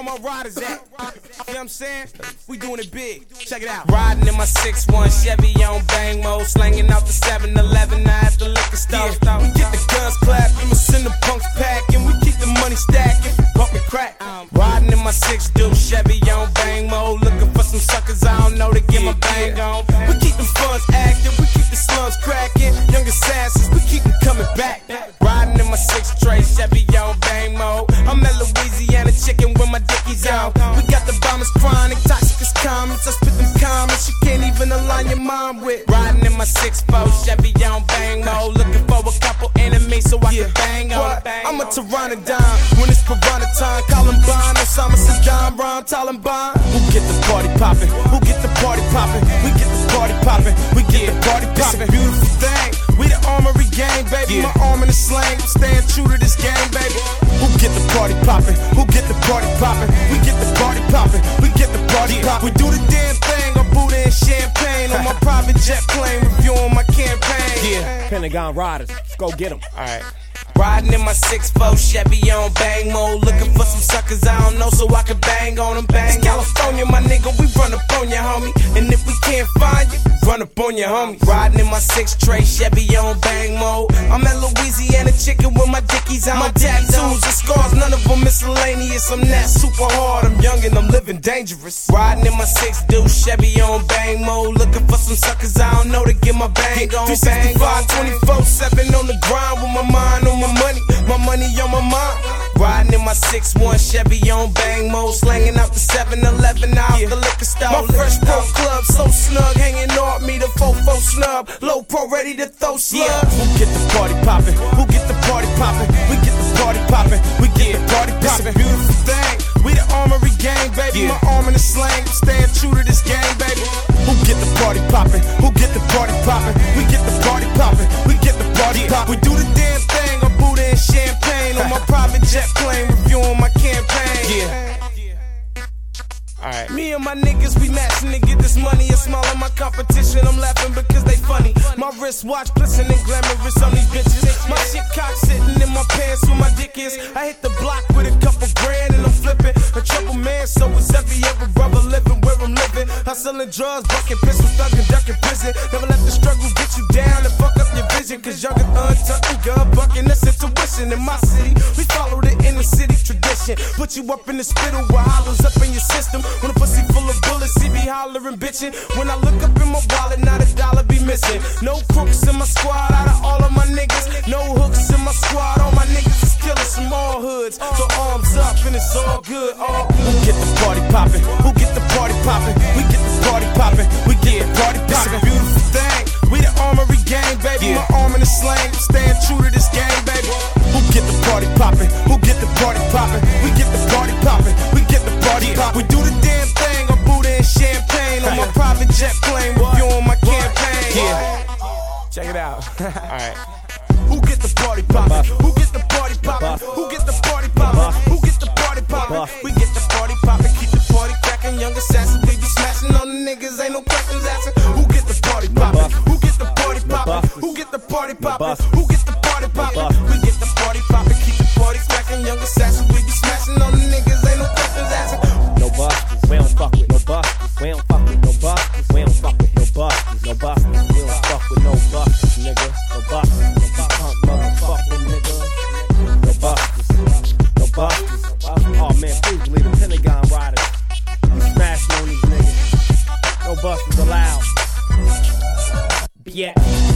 all my riders at? You know what I'm saying? We doing it big. Check it out. Riding in my 6'1" Chevy on bang mode, slanging out the 7-Eleven at the liquor store. We get the guns clapping, we send the punks packing, we keep the money stacking, bumping crack. Riding in my 6-2 Chevy on bang mode, looking for some suckers I don't know to get my bang on. We keep them funds active, we keep the slums cracking, young assassins, we keep them coming back. Riding in my 6 tray Chevy on bang mode, I'm at Louisiana chicken with my dickies on. We got the bombers chronic, toxic as comments, I spit them comments you can't even align your mind with. Riding in my 6'4" Chevy on bang mode, looking for a couple enemies so I can bang on. I'm a Pteranodon when it's piranha time, Columbine, Osama Saddam, Ron Taliban. Who get the party poppin'? Who get the party poppin'? We get the party poppin'. We get the party poppin'. It's a beautiful thing. We the Armory gang, baby. My arm in the slang, I'm staying true to this game, baby. Who get the party poppin'? Who get the party poppin'? We get the party poppin'. We get the party poppin'. We do the damn thing, I'm Buddha and champagne on my private jet plane, reviewing my campaign. Yeah, Pentagon Riders, let's go get them. Alright. Riding in my 6'4" Chevy on bang mode, looking for some suckers I don't know so I can bang on them. Bang. It's California, my nigga, we run up on ya, homie. And if we can't find you, run up on ya, homie. Riding in my 6 tray Chevy on bang mode, I'm at Louisiana chicken with my dickies on. My tattoos and scars, none of them miscellaneous. I'm that super hard, I'm young and I'm living dangerous. Riding in my 6'2" Chevy on bang mode, looking for some suckers I don't know to get my bang on. 365, 24/7 on the grind with my mind on my money on my mind. Riding in my 6'1" Chevy on bang mode, slanging out the 7-Eleven out the liquor store. My fresh pro club so snug, hanging off me the 4-4 snub. Low pro ready to throw slugs. Who get the party poppin'? Who get the party poppin'? We get the party poppin'. We get the party poppin'. It's a beautiful thing. We the Armory gang, baby. My arm in the slang, I'm staying true to this game, baby. Who get the party poppin'? Who get the party poppin'? We get the party poppin'. We get the party poppin'. We do the damn thing, I'm Buddha and champagne on my private jet plane, reviewing my campaign. Alright. Me and my niggas, we matching to get this money. A smile on my competition, I'm laughing because they funny. My wristwatch glistening glamorous on these bitches. My shit cock sitting in my pants where my dick is. I hit the block with a couple grand and I'm flipping. A triple man, so it's every other brother living where I'm living. Hustling drugs, bucking pistols, thugging, ducking prison. Never let the struggle get you down and fuck up your vision. Cause young and untucked and gun bucking, that's intuition. In my city, we follow the inner city tradition. Put you up in the spittle with hollows up in your system. When a pussy full of bullets, he be hollering, bitchin'. When I look up in my wallet, not a dollar be missing. No crooks in my squad, out of all of my niggas. No hooks in my squad, all my niggas is killers from all hoods. So arms up and it's all good, all good. Who get the party poppin'? Who get the party poppin'? We get the party poppin'. We get the party poppin'. It's a beautiful thing. We the Armory gang, baby. My arm in the slang, I'm staying true to this game, baby. Who get the party poppin'? Who get the party poppin'? We get the party poppin'. We get the party poppin'. We do the damn thing, I'm Buddha and champagne on my private jet plane, reviewing my campaign. Check it out. Alright. Who get the party poppin'? Who get the party poppin'? Who get the party poppin'? Who get the party poppin'? We get the party poppin', keep the party crackin'. Young assassins, baby smashing on the niggas, ain't no questions asking. Who get the party poppin'? Who get the party poppin'? Who get the party poppin'? Who get the party poppin'? We get the party poppin', keep the party crackin'. Young assassins, baby smashing on the niggas, ain't no questions asking. No busters, we don't fuck with no busters. We don't fuck with no busters. We don't fuck with no busters. No busters, we don't fuck with no busters, nigga. No busters, no punk motherfucking nigga. No busters, no busters. Oh man, please believe the Pentagon Riders. We smashing on these niggas. No busters allowed. Yeah.